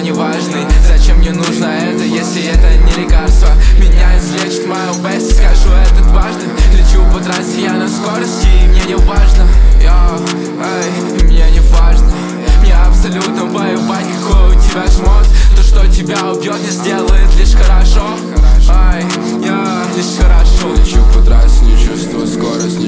не важный. Зачем мне нужно это, если это не лекарство? Меня излечит мое бест, скажу это дважды. Лечу по трассе я на скорости, и мне не важно. Мне не важно. Мне абсолютно поебать, какой у тебя жмот. То, что тебя убьет, не сделает лишь хорошо. Лишь хорошо. Лечу по трассе, не чувствую скорость.